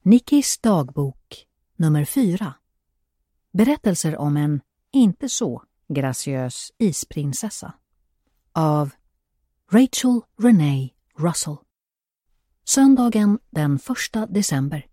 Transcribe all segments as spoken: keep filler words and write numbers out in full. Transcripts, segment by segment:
Nickis dagbok nummer fyra. Berättelser om en inte så graciös isprinsessa. Av Rachel Renee Russell. Söndagen den första december.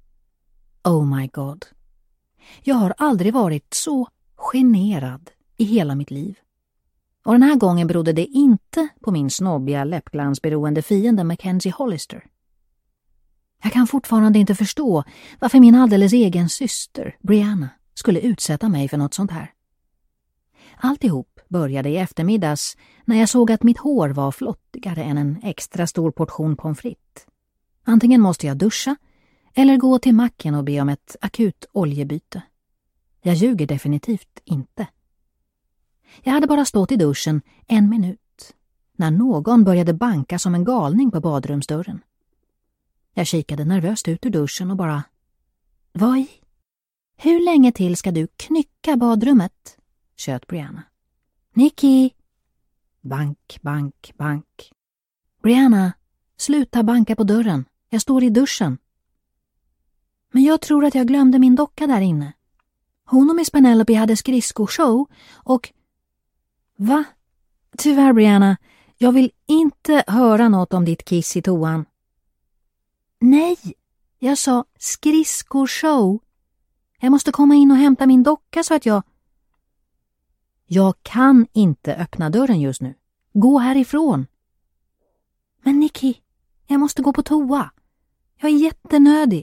Oh my god. Jag har aldrig varit så generad i hela mitt liv. Och den här gången berodde det inte på min snobbiga läppglansberoende fiende Mackenzie Hollister. Jag kan fortfarande inte förstå varför min alldeles egen syster, Brianna, skulle utsätta mig för något sånt här. Alltihop började i eftermiddags när jag såg att mitt hår var flottigare än en extra stor portion pommes frites. Antingen måste jag duscha eller gå till macken och be om ett akut oljebyte. Jag ljuger definitivt inte. Jag hade bara stått i duschen en minut när någon började banka som en galning på badrumsdörren. Jag kikade nervöst ut ur duschen och bara... Vad i? Hur länge till ska du knycka badrummet? Tjöt Brianna. Nicky! Bank, bank, bank. Brianna, sluta banka på dörren. Jag står i duschen. Men jag tror att jag glömde min docka där inne. Hon och Miss Penelope hade skridskoshow och... Va? Tyvärr, Brianna. Jag vill inte höra något om ditt kiss i toan. Nej, jag sa skridskoshow. Jag måste komma in och hämta min docka så att jag... Jag kan inte öppna dörren just nu. Gå härifrån. Men Nicky, jag måste gå på toa. Jag är jättenödig.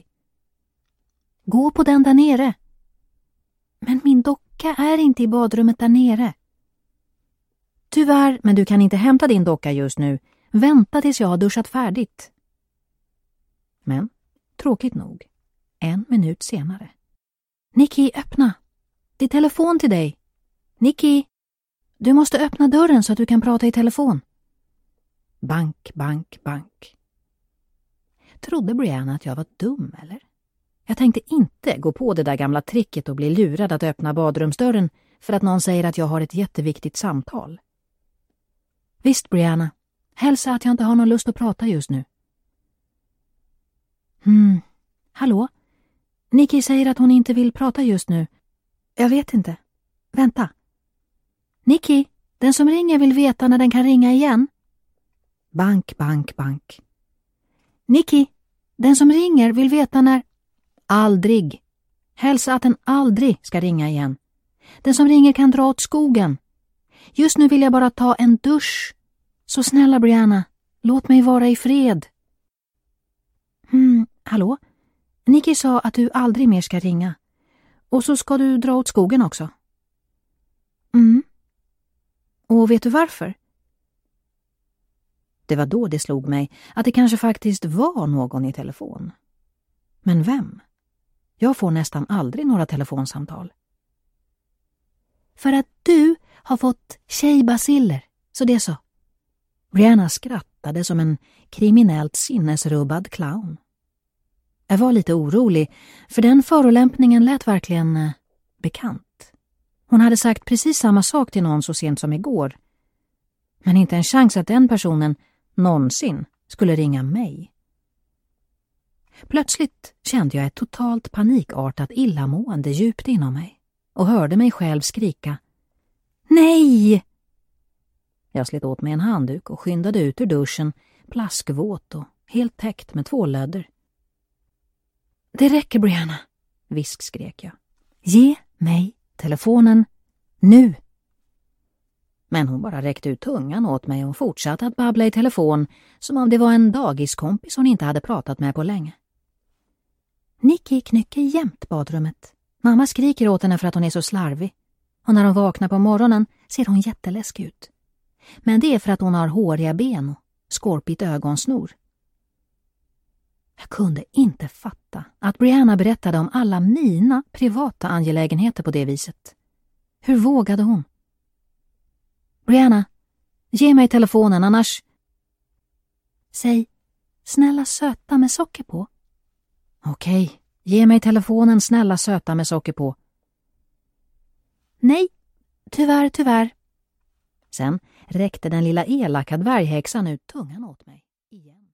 Gå på den där nere. Men min docka är inte i badrummet där nere. Tyvärr, men du kan inte hämta din docka just nu. Vänta tills jag har duschat färdigt. Men, tråkigt nog, en minut senare. Nicky, öppna. Det är telefon till dig. Nicky, du måste öppna dörren så att du kan prata i telefon. Bank, bank, bank. Trodde Brianna att jag var dum, eller? Jag tänkte inte gå på det där gamla tricket och bli lurad att öppna badrumsdörren för att någon säger att jag har ett jätteviktigt samtal. Visst, Brianna. Hälsa att jag inte har någon lust att prata just nu. Hmm, hallå? Nicky säger att hon inte vill prata just nu. Jag vet inte. Vänta. Nicky, den som ringer vill veta när den kan ringa igen. Bank, bank, bank. Nicky, den som ringer vill veta när... Aldrig. Hälsa att den aldrig ska ringa igen. Den som ringer kan dra åt skogen. Just nu vill jag bara ta en dusch. Så snälla Brianna, låt mig vara i fred. Hmm, hallå? Nicky sa att du aldrig mer ska ringa. Och så ska du dra åt skogen också. Mm. Och vet du varför? Det var då det slog mig att det kanske faktiskt var någon i telefon. Men vem? Jag får nästan aldrig några telefonsamtal. För att du har fått tjejbaciller, så det så. Brianna skrattade som en kriminellt sinnesrubbad clown. Jag var lite orolig, för den förolämpningen lät verkligen eh, bekant. Hon hade sagt precis samma sak till någon så sent som igår. Men inte en chans att den personen någonsin skulle ringa mig. Plötsligt kände jag ett totalt panikartat illamående djupt inom mig och hörde mig själv skrika. Nej! Jag slet åt mig en handduk och skyndade ut ur duschen, plaskvåt och helt täckt med tvålödder. Det räcker, Brianna, viskskrek jag. Ge mig telefonen nu. Men hon bara räckte ut tungan åt mig och fortsatte att babbla i telefon som om det var en dagiskompis hon inte hade pratat med på länge. Nicky knycker jämt badrummet. Mamma skriker åt henne för att hon är så slarvig. Och när hon vaknar på morgonen ser hon jätteläskig ut. Men det är för att hon har håriga ben och skorpigt ögonsnor. Jag kunde inte fatta att Brianna berättade om alla mina privata angelägenheter på det viset. Hur vågade hon? Brianna, ge mig telefonen annars... Säg, snälla söta med socker på. Okej, ge mig telefonen snälla söta med socker på. Nej, tyvärr, tyvärr. Sen räckte den lilla elaka dvärghäxan ut tungan åt mig igen.